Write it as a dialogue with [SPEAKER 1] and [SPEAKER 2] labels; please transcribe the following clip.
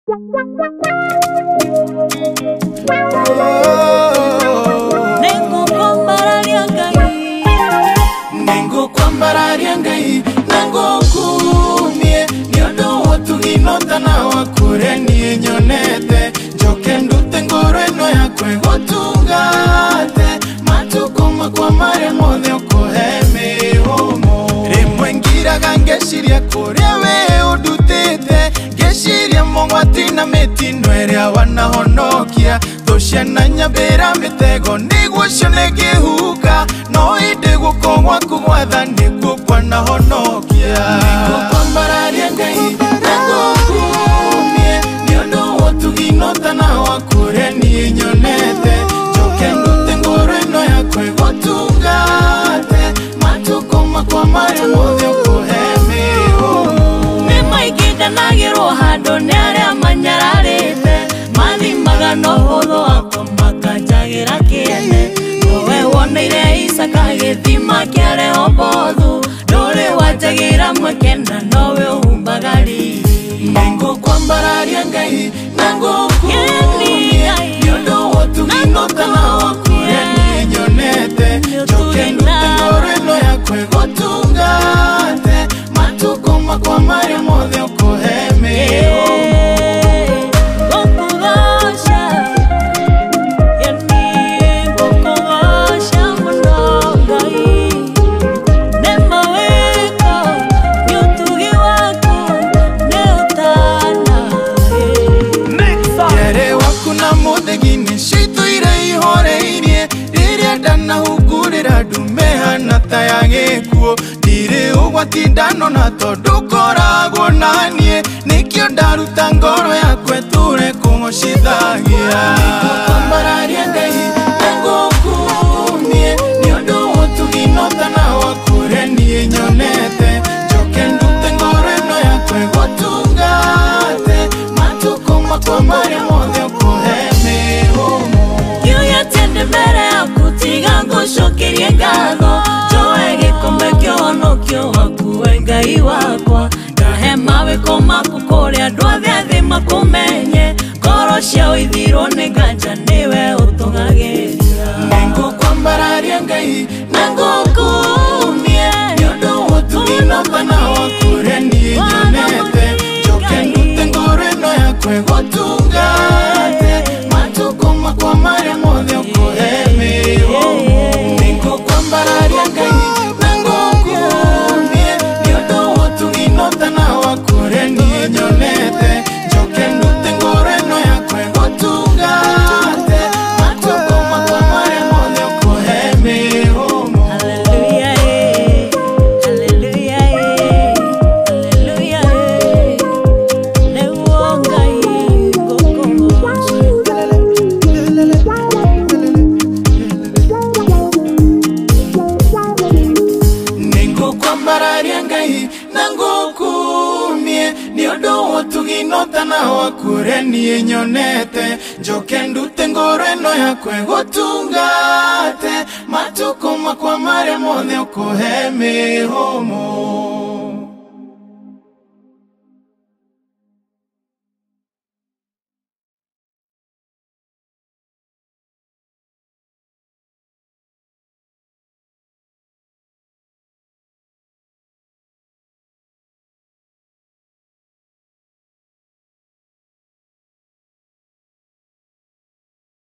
[SPEAKER 1] Nengo kwambararia ngai nango kumie niondo wotuginota na wakure nie nyonete njoke ndute ngoro eno yakwe gotungate matukoma kwa mare mothe ukoheme homo rimwe ngiraga ngeciria kuria we udutite ngeciria mongwati na mitino iria wanahonokia thuciana nyambira mitego niguo cio nigihuka no indi gukogwa kugwatha niguo kwanahonokia niguo kwambararia ngai nango kumie niondo wotuginota na wakure nie nyonete njoke ndute ngoro eno yakwe gotungate matukoma kwa mare mothe ukoheme
[SPEAKER 2] nimaikiganagirwo handu ni aria manyararite mathimaga no huthu wakwa makanjagira kiene nowe woneire Isaka githima kia Rehobothu nduri wanjagira mwekena nowe uhumbaga riri
[SPEAKER 1] nengo kwambararia ngai nango kumie niondo wotuginota na wakure nie nyonete njoke ndute ngoro eno yakwe gotungate matukoma kwa mare mothe ukoheme Tindano na tondu koragwo nanie nikio ndaruta ngoro yakwe ture kungocithagia kwambararia ngai nango kumie niondo wotuginota na wakure nie nyonete njoke ndute ngoro eno yakwe gotungate matukoma kwa mare mothe ukoheme homo
[SPEAKER 2] kiuya tiende mbere yaku tiga ngucokerie ngatho njoe gikombe kia ũhonokio wakuwe ngai wakwa ndahe mawĩko maku kũrĩa andũ othe thĩ makumenye ngoro ciao ithirwo nĩ nganja nĩwe ũtũgagĩria
[SPEAKER 1] nengo kwambararia ngai nango kumie niondo wotuginota na wakure nie nyonete njoke ndute ngoro eno yakwe gotungate matukoma kwa mare mothe ukoheme nengo kwambararia ngai nango kumie niondo wotuginota na wakure nie nyonete njoke ndute ngoro eno yakwe gotungate matukoma kwa mare mothe ukoheme homo
[SPEAKER 2] Hallelujah, hallelujah, hallelujah, nĩguo Ngai ngũkũgoca.
[SPEAKER 1] nengo kwambararia ngai nango kumie niondo wotuginota na wakure nie nyonete njoke ndute ngoro eno yakwe gotungate matukoma kwa mare mothe ukoheme homo